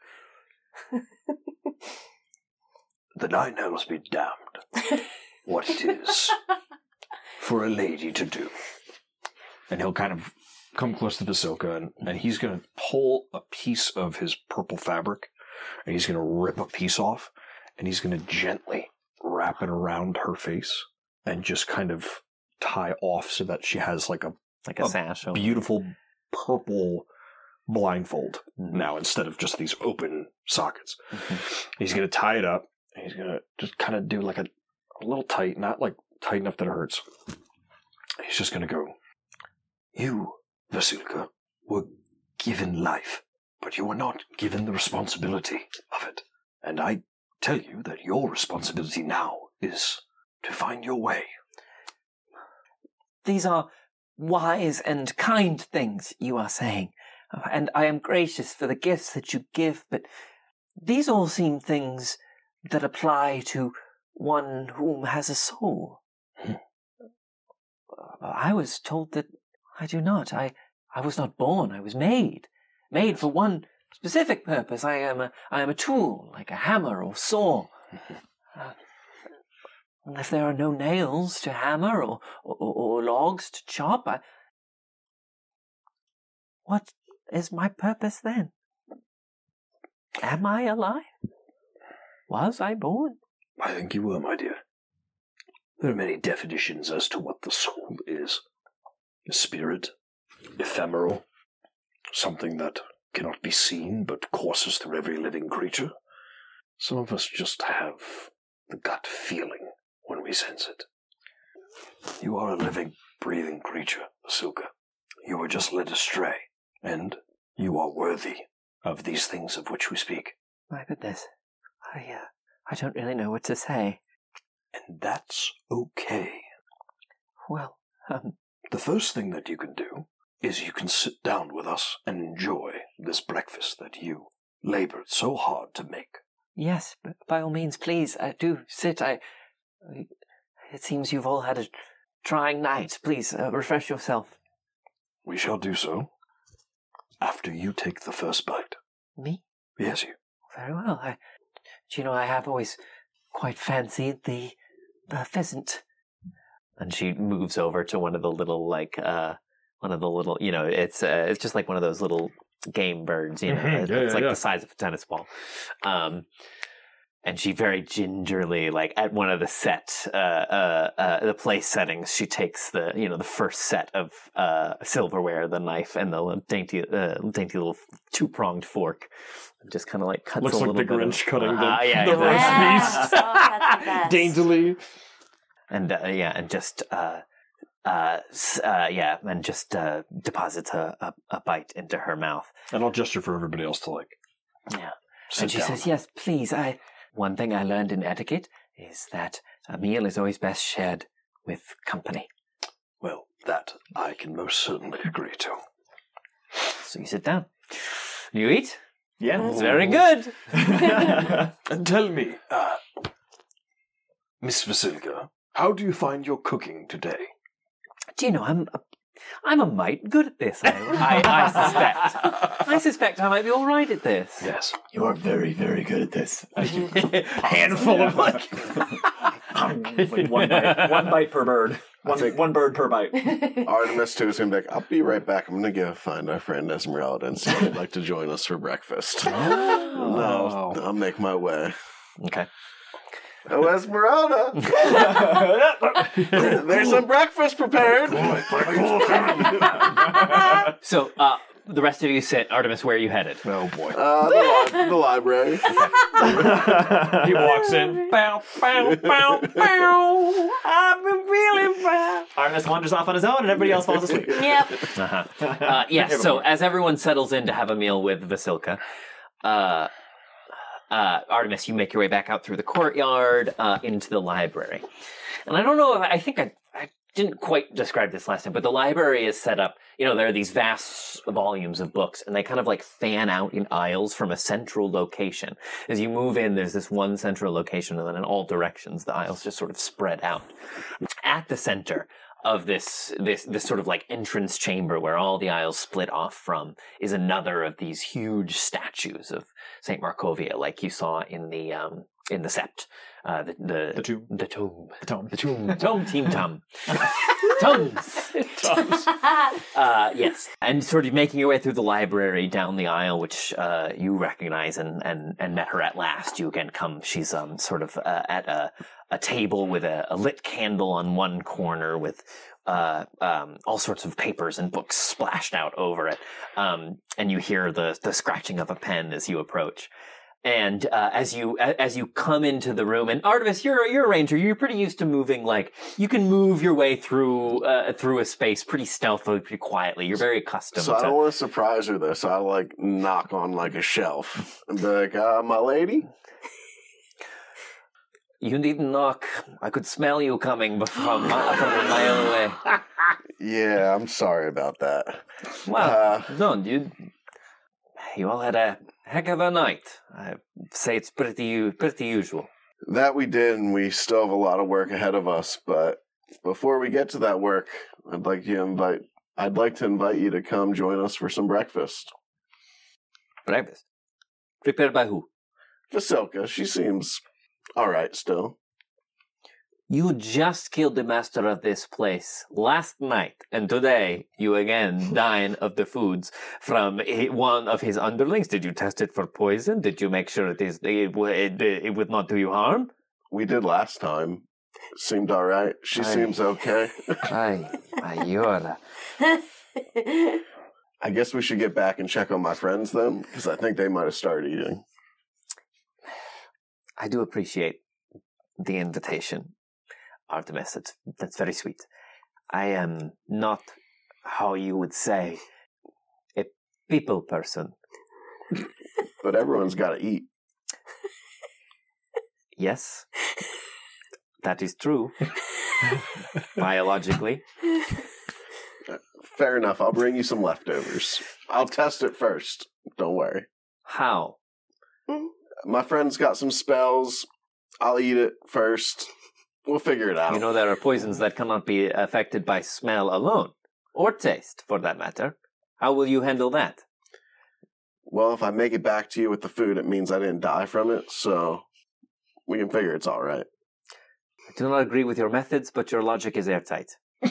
The Nine Hells be damned what it is for a lady to do. And he'll kind of come close to Vasilka, and he's going to pull a piece of his purple fabric, and he's going to rip a piece off, and he's going to gently wrap it around her face, and just kind of tie off so that she has like a sash, beautiful purple blindfold now, instead of just these open sockets. He's going to tie it up, and he's going to just kind of do like a little tight, not like tight enough that it hurts. He's just going to go, you, Vasilka, were given life but you were not given the responsibility of it. And I tell you that your responsibility now is to find your way. These are wise and kind things you are saying, and I am gracious for the gifts that you give, but these all seem things that apply to one whom has a soul. I was told that I do not. I was not born. I was made for one specific purpose. I am a tool, like a hammer or saw. If there are no nails to hammer or logs to chop, what is my purpose then? Am I alive? Was I born? I think you were, my dear. There are many definitions as to what the soul is. A spirit, ephemeral, something that cannot be seen but courses through every living creature. Some of us just have the gut feeling when we sense it. You are a living, breathing creature, Vasilka. You were just led astray, and you are worthy of these things of which we speak. My goodness. I don't really know what to say. And that's okay. Well, the first thing that you can do is you can sit down with us and enjoy this breakfast that you labored so hard to make. Yes, but by all means, please, do sit. It seems you've all had a trying night. Please, refresh yourself. We shall do so after you take the first bite. Me? Yes, you. Very well. I have always quite fancied the pheasant. And she moves over to one of the little, it's just like one of those little game birds, it's like the size of a tennis ball. And she very gingerly, at one of the the place settings, she takes the first set of silverware, the knife, and the dainty little two-pronged fork, and just kind of cuts looks a like little the bit Grinch of, cutting the roast piece daintily, and just deposits a bite into her mouth. And I'll gesture for everybody else to And she says, "Yes, please. One thing I learned in etiquette is that a meal is always best shared with company." Well, that I can most certainly agree to. So you sit down. You eat? Yeah. It's very good. And tell me, Miss Vasilka, how do you find your cooking today? Do you know, I'm a mite good at this. I suspect. I suspect I might be all right at this. Yes, you are very, very good at this. Handful of one bite per bird. One bird per bite. Artemis too is gonna be like, I'll be right back. I'm gonna go find our friend Esmeralda and see if she'd like to join us for breakfast. No, I'll make my way. Okay. Oh, Esmeralda! There's some breakfast prepared. So, the rest of you sit. Artemis, where are you headed? Oh boy. The library. He walks in. Bow, bow, bow, bow. I've been feeling bad. Artemis wanders off on his own, and everybody else falls asleep. Yep. So as everyone settles in to have a meal with Vasilka, Artemis, you make your way back out through the courtyard into the library. And I don't know, I think I didn't quite describe this last time, but the library is set up, there are these vast volumes of books, and they kind of fan out in aisles from a central location. As you move in, there's this one central location, and then in all directions, the aisles just sort of spread out. At the center of this sort of entrance chamber where all the aisles split off from is another of these huge statues of Saint Markovia, like you saw in the sept. The tomb. Team Tum. Tums. Yes. And sort of making your way through the library down the aisle, which you recognize and met her at last. You again come, she's sort of at a table with a lit candle on one corner with all sorts of papers and books splashed out over it. And you hear the scratching of a pen as you approach. And as you come into the room, and Artemis, you're a ranger. You're pretty used to moving. Like you can move your way through a space pretty stealthily, pretty quietly. You're very accustomed. So I don't want to surprise her though. So I like knock on like a shelf and be like, "My lady." You needn't knock. I could smell you coming from a mile away. Yeah, I'm sorry about that. Well, no, dude. You all had a heck of a night. I'd say it's pretty usual. That we did, and we still have a lot of work ahead of us. But before we get to that work, I'd like to invite you to come join us for some breakfast. Breakfast? Prepared by who? Vasilka. She seems all right still. You just killed the master of this place last night, and today you again dine of the foods from one of his underlings. Did you test it for poison? Did you make sure it would not do you harm? We did last time. Seemed all right. She seems okay. Ayora. I guess we should get back and check on my friends then, because I think they might have started eating. I do appreciate the invitation, Artemis. That's very sweet. I am not, how you would say, a people person. But everyone's got to eat. Yes, that is true. Biologically. Fair enough. I'll bring you some leftovers. I'll test it first. Don't worry. How? My friend's got some spells. I'll eat it first. We'll figure it out. You know, there are poisons that cannot be affected by smell alone, or taste, for that matter. How will you handle that? Well, if I make it back to you with the food, it means I didn't die from it, so we can figure it's all right. I do not agree with your methods, but your logic is airtight.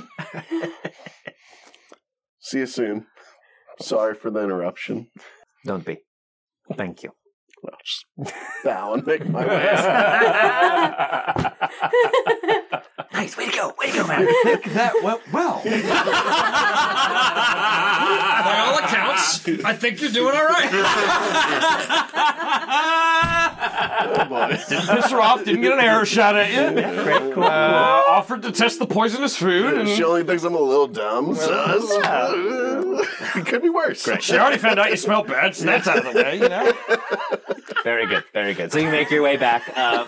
See you soon. Sorry for the interruption. Don't be. Thank you. I'll just bow and make my way. Nice, way to go, man. I think that went well. By all accounts, I think you're doing all right. Oh boy. Didn't piss her off, didn't get an arrow shot at you. Yeah, great, cool. Offered to test the poisonous food. And she only thinks I'm a little dumb, so it could be worse. Great. She already found out you smell bad, so that's out of the way, you know? Very good, very good. So you make your way back,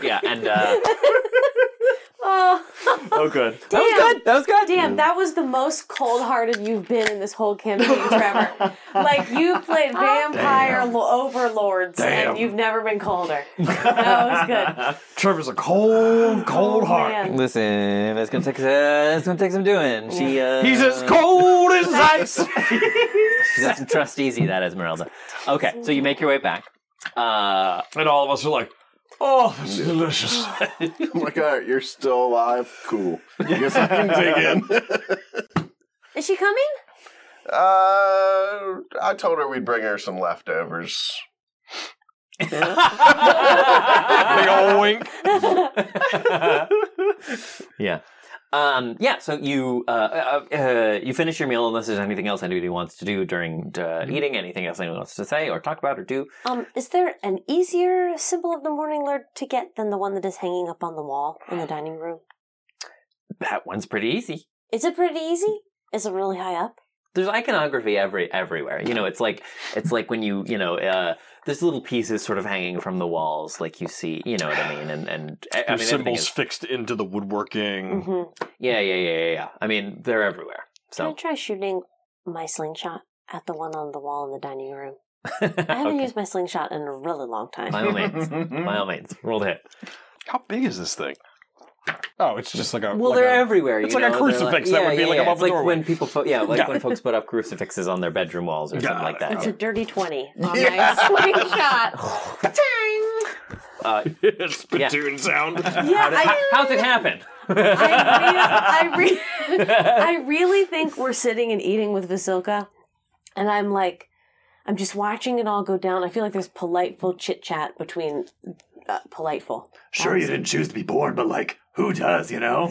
Oh, good. Damn. That was good. Damn, that was the most cold-hearted you've been in this whole campaign, Trevor. Like, you played vampire overlords, and you've never been colder. That was good. Trevor's a cold heart. Man. Listen, it's gonna take some doing. He's as cold as ice. She's got some trust easy, that Esmeralda. Okay, so you make your way back. And all of us are like, oh, that's delicious. I'm like, all right, you're still alive? Cool. I guess I can dig in. Is she coming? I told her we'd bring her some leftovers. Big old wink. Yeah. So you finish your meal unless there's anything else anybody wants to do during eating, anything else anyone wants to say or talk about or do. Is there an easier symbol of the Morning Lord to get than the one that is hanging up on the wall in the dining room? That one's pretty easy. Is it pretty easy? Is it really high up? There's iconography everywhere. You know, it's like when you there's little pieces sort of hanging from the walls, like you see. You know what I mean? And I mean, symbols fixed into the woodworking. Mm-hmm. Yeah. I mean, they're everywhere. So Can I try shooting my slingshot at the one on the wall in the dining room? I haven't used my slingshot in a really long time. By all means, roll the hit. How big is this thing? Oh, it's just like a. Well, they're everywhere. It's like a crucifix that would be like above it's the like doorway. when people, when folks put up crucifixes on their bedroom walls or something like that. It's a dirty 20 on my slingshot. Spittoon sound. How's it happen? I really think we're sitting and eating with Vasilka, and I'm just watching it all go down. I feel like there's polite, full chit chat between politeful. Sure, you didn't choose to be born, but like, who does, you know?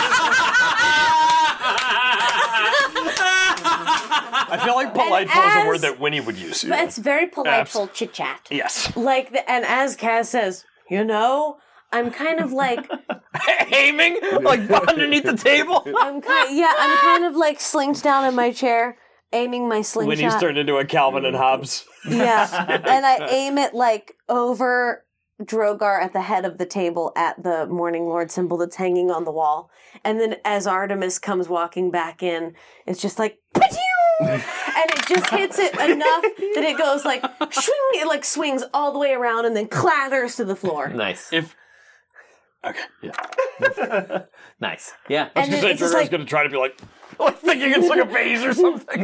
I feel like politeful is a word that Winnie would use. But it's very politeful chit chat. Yes. Like, and as Kaz says, you know, I'm kind of like aiming like underneath the table. I'm kind of like slinked down in my chair, aiming my slingshot. Winnie's turned into a Calvin and Hobbes. Yeah, and I aim it like over Drogar at the head of the table at the Morning Lord symbol that's hanging on the wall. And then as Artemis comes walking back in, it's just like, and it just hits it enough that it goes like, swing, it like swings all the way around and then clatters to the floor. Nice. Okay, yeah. Nice. Yeah. I was going to say, Drogar's going to try to be like thinking it's like a vase or something.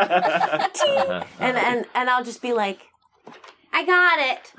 And I'll just be like, I got it.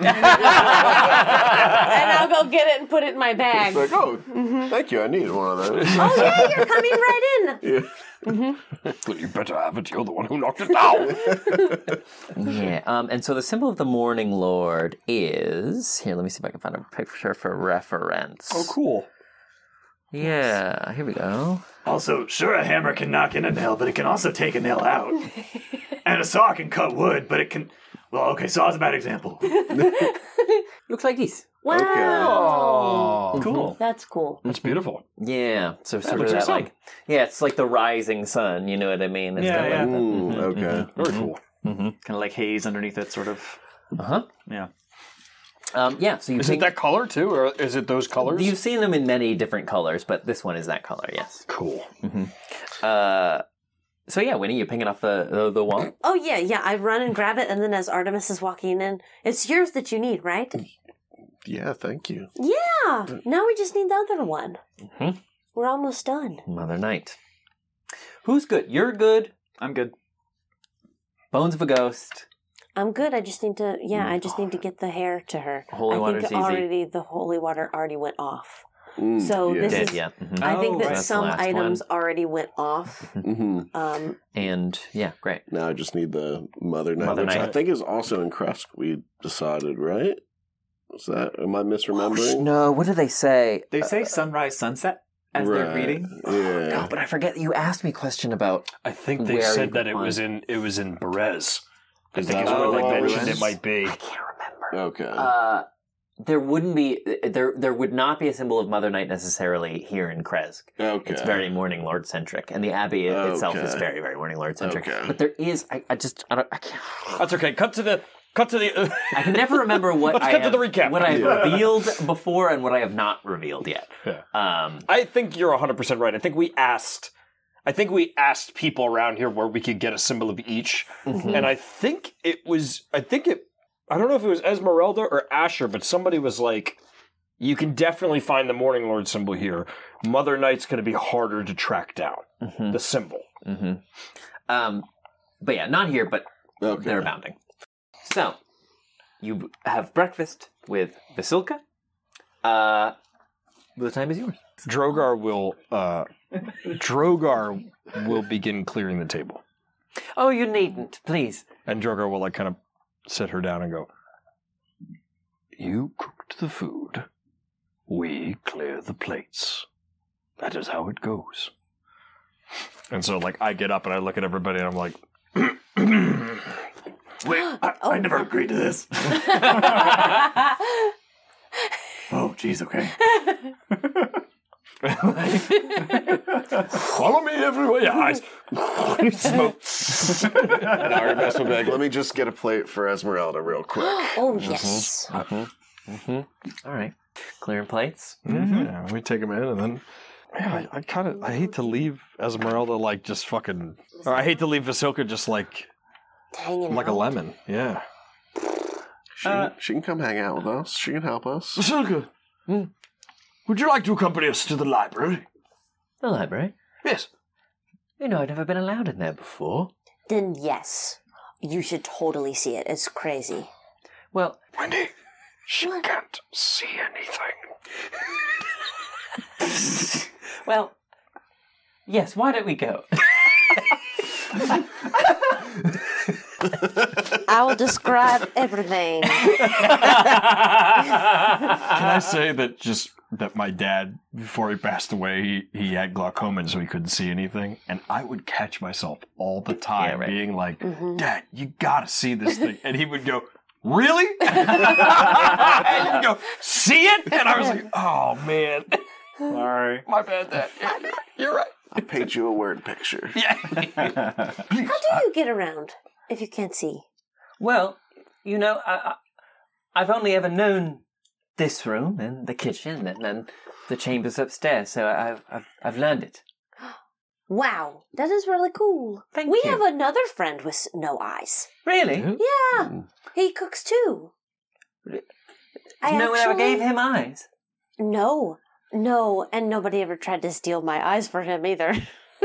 And I'll go get it and put it in my bag. It's like, thank you. I need one of those. Oh, yeah, you're coming right in. Yeah. Well, you better have it. You're the one who knocked it down. Yeah. And so the symbol of the Morning Lord is here. Let me see if I can find a picture for reference. Oh, cool. Yeah. Here we go. Also, sure, a hammer can knock in a nail, but it can also take a nail out. And a saw can cut wood, but it can... Well, okay, saw's a bad example. Looks like this. Wow. Oh, cool. That's cool. That's beautiful. Yeah. So sort of looks like that, like, yeah, it's like the rising sun. You know what I mean? It's Yeah, got like yeah. that- Okay. Very cool. Kind of like haze underneath it, sort of. Yeah. Yeah. So you Is take it that color too, or is it those colors? You've seen them in many different colors, but this one is that color. Yes. Cool. So yeah, Winnie, you picking off the wall? Oh, yeah. I run and grab it, and then as Artemis is walking in, it's yours that you need, right? Yeah, thank you. Yeah. Now we just need the other one. Mm-hmm. We're almost done. Mother Night. Who's good? You're good. I'm good. Bones of a Ghost. I'm good. I just need to, I just need to get the hair to her. Holy water's easy. The holy water already went off. So yeah. this Dead, is, yeah. Mhm. I think that That's the some last items one. already went off. And yeah, great. Now I just need the Mother Night, Mother which I Night. think is also in Kresk, we decided, right? Is that, am I misremembering? No, what do they say? They say sunrise, sunset as they're greeting. Yeah. No, but I forget. You asked me a question about. I think they where said you that could it was find- in Berez. I Is think that is where what they it mentioned was? it might be. I can't remember. Okay. There wouldn't be there would not be a symbol of Mother Night necessarily here in Kresk. Okay. It's very Morning Lord centric, and the Abbey itself is Okay. very, very Morning Lord centric. Okay. But there is, I can't. That's okay. Cut to the. I can never remember what Let's I cut to have, the recap. what I have Yeah. revealed before and what I have not revealed yet. Yeah. Um, I think you're 100% right. I think we asked people around here where we could get a symbol of each, and I don't know if it was Esmeralda or Asher, but somebody was like, you can definitely find the Morning Lord symbol here. Mother Night's going to be harder to track down, the symbol. But yeah, not here, but they're abounding. So, you have breakfast with Vasilka. The time is yours. Drogar will begin clearing the table. Oh, you needn't, please. And Drogar will kind of sit her down and go, you cooked the food. We clear the plates. That is how it goes. And so, I get up and I look at everybody and I'm like, Wait, I never agreed to this. Oh, jeez, okay. Follow me everywhere, your eyes. Smoke. And Artemis will be like, let me just get a plate for Esmeralda real quick. Oh, yes. All right. Clearing plates. Yeah, we take them in and then... Yeah, I hate to leave Esmeralda or I hate to leave Vasilka just hanging like out. a lemon. Yeah. She can come hang out with us. She can help us. Vasilka, would you like to accompany us to the library? The library? Yes. You know, I've never been allowed in there before. Then yes, you should totally see it. It's crazy. Well, Wendy, she can't see anything. well, yes, why don't we go? I will describe everything. I say that my dad, before he passed away, he had glaucoma, and so he couldn't see anything. And I would catch myself all the time being like, Dad, you gotta see this thing. And he would go, really? And he'd go, see it? And I was like, oh, man. Sorry. My bad, Dad. You're right. I'll paint you a word picture. How do you get around if you can't see? Well, you know, I've only ever known this room and the kitchen and the chambers upstairs, so I've learned it. Wow, that is really cool. Thank you. We have another friend with no eyes. Really? Yeah, he cooks too. No one ever gave him eyes? No, and nobody ever tried to steal my eyes for him either.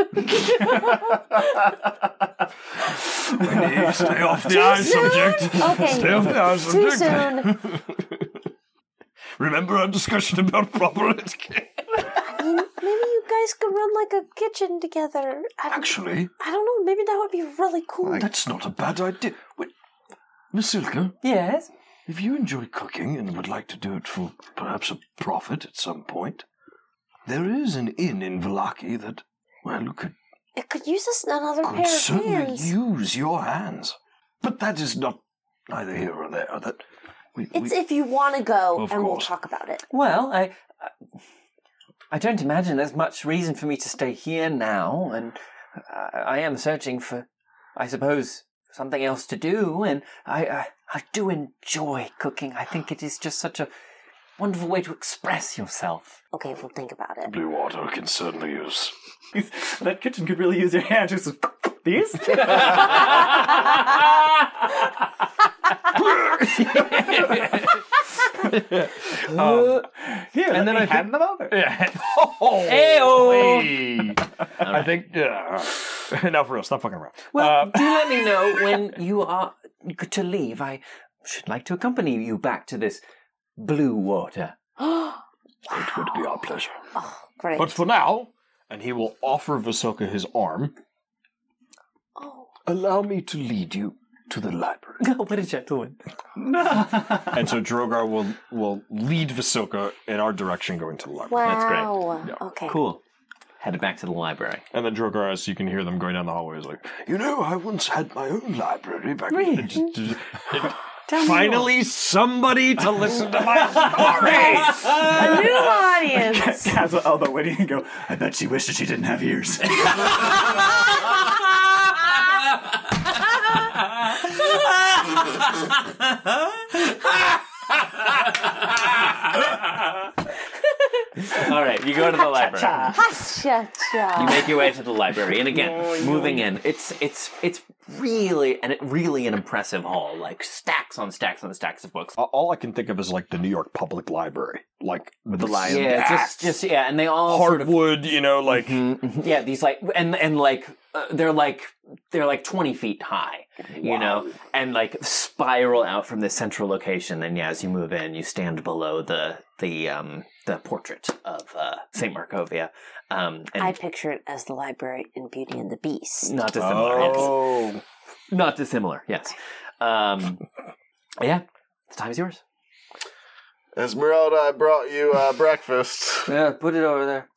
Stay off the eye subject. Okay. Stay off the eye Too subject. soon. Remember our discussion about proper etiquette? I mean, maybe you guys could run like a kitchen together. Actually, I don't know. Maybe that would be really cool. that's not a bad idea. Wait, Vasilka? Yes? If you enjoy cooking and would like to do it for perhaps a profit at some point, there is an inn in Vallaki that, well, It could use another could pair of certainly hands. use your hands. But that is not neither here or there. It's if you want to go, Of and we'll course. talk about it. Well, I don't imagine there's much reason for me to stay here now, and I am searching for, I suppose, something else to do, and I do enjoy cooking. I think it is just such a wonderful way to express yourself. Okay, we'll think about it. Blue water can certainly use. That kitchen could really use your hands. Just these? Here, and then I hand them over. Yeah. Hey-o. I think. No, for real. Stop fucking around. Well, do let me know when you are to leave. I should like to accompany you back to this blue water. It would be our pleasure. Oh, great. But for now, and he will offer Vasilka his arm. Allow me to lead you to the library. Oh, what a gentleman. And so Drogar will lead Vasilka in our direction going to the library. Wow. That's great. Yeah. Okay. Cool. Headed back to the library. And then Drogar, as you can hear them going down the hallway, is like, You know, I once had my own library back Really? finally somebody to listen to my story! A new audience. Kaz will elbow Winnie and go, I bet she wishes she didn't have ears. All right, you go to the library. Ha-cha-cha. You make your way to the library, and again, moving in, it's really an impressive hall, like stacks on stacks on stacks of books. All I can think of is like the New York Public Library, like with the lions. Yeah, just and they all hardwood, you know, like yeah, these like and like they're like 20 feet high, you know, and like spiral out from this central location. And yeah, as you move in, you stand below the portrait of Saint Markovia. And I picture it as the library in Beauty and the Beast. not dissimilar. Yes. Not dissimilar. Yes. Yeah, the time's yours. Esmeralda, I brought you breakfast. Yeah, put it over there.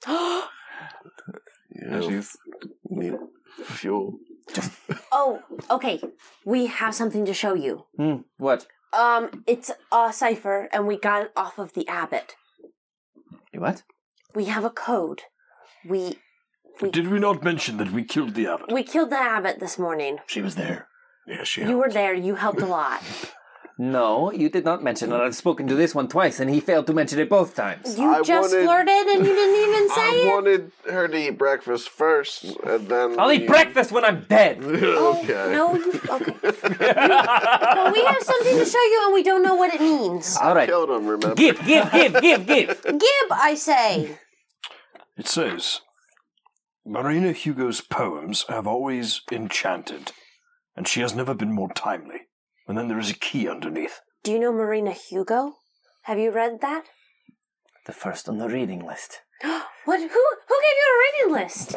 She's need fuel. Oh, okay. We have something to show you. What? It's a cipher, and we got it off of the abbot. What? We have a code. Did we not mention that we killed the abbot? We killed the abbot this morning. She was there. Yeah, she You were there. You helped a lot. No, you did not mention it. I've spoken to this one twice, and he failed to mention it both times. You flirted, and you didn't even say I it. wanted her to eat breakfast first, and then I'll eat breakfast when I'm dead. Okay. No, okay. Well, we have something to show you, and we don't know what it means. All right. Killed him, remember? Give. Gib, I say. It says, Marina Hugo's poems have always enchanted, and she has never been more timely. And then there is a key underneath. Do you know Marina Hugo? Have you read that? The first on the reading list. What? Who gave you a reading list?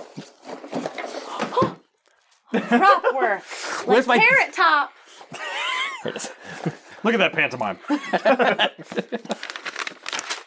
Prop work. Where's my- Carrot Top. Look at that pantomime.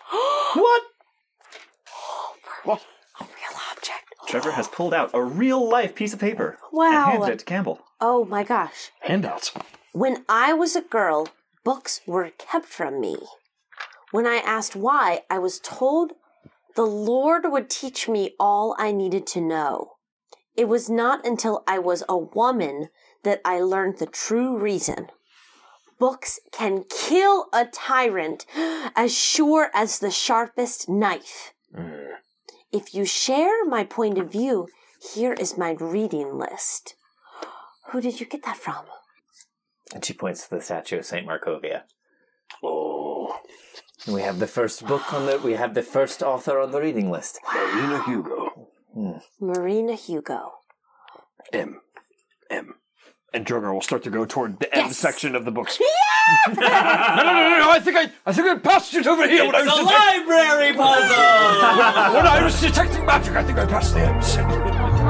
Roger has pulled out a real-life piece of paper Wow. and handed it to Campbell. Oh my gosh. Handouts. When I was a girl, books were kept from me. When I asked why, I was told the Lord would teach me all I needed to know. It was not until I was a woman that I learned the true reason. Books can kill a tyrant as sure as the sharpest knife. If you share my point of view, here is my reading list. Who did you get that from? And she points to the statue of Saint Markovia. Oh. And we have the first book on the. We have the first author on the reading list. Marina Hugo. Marina Hugo. M. And Drogar will start to go toward the M section of the books. Yeah! No, I think I passed it over here when I was It's a library puzzle! When I was detecting magic, I think I passed the M section.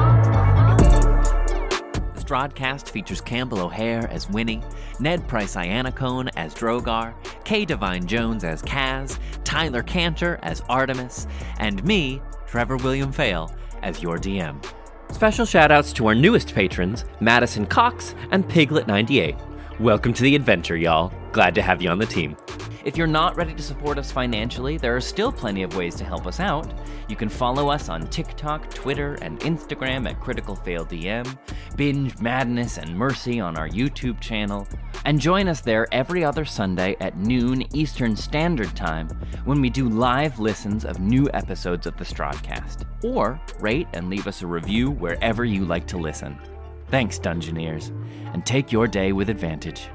The Strodcast features Campbell O'Hare as Winnie, Ned Price Iannacone as Drogar, Kay Devine Jones as Kaz, Tyler Cantor as Artemis, and me, Trevor William Fail, as your DM. Special shoutouts to our newest patrons, Madison Cox and Piglet98. Welcome to the adventure, y'all. Glad to have you on the team. If you're not ready to support us financially, there are still plenty of ways to help us out. You can follow us on TikTok, Twitter, and Instagram at Critical Fail DM, binge Madness and Mercy on our YouTube channel, and join us there every other Sunday at noon Eastern Standard Time when we do live listens of new episodes of the Strodcast. Or rate and leave us a review wherever you like to listen. Thanks, Dungeoneers, and take your day with advantage.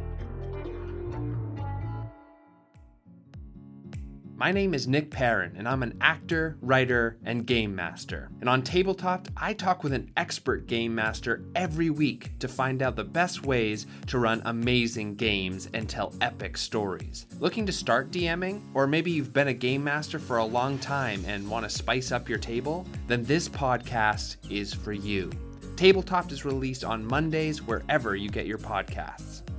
My name is Nick Perrin, and I'm an actor, writer, and game master. And on Tabletop, I talk with an expert game master every week to find out the best ways to run amazing games and tell epic stories. Looking to start DMing? Or maybe you've been a game master for a long time and want to spice up your table? Then this podcast is for you. Tabletop is released on Mondays wherever you get your podcasts.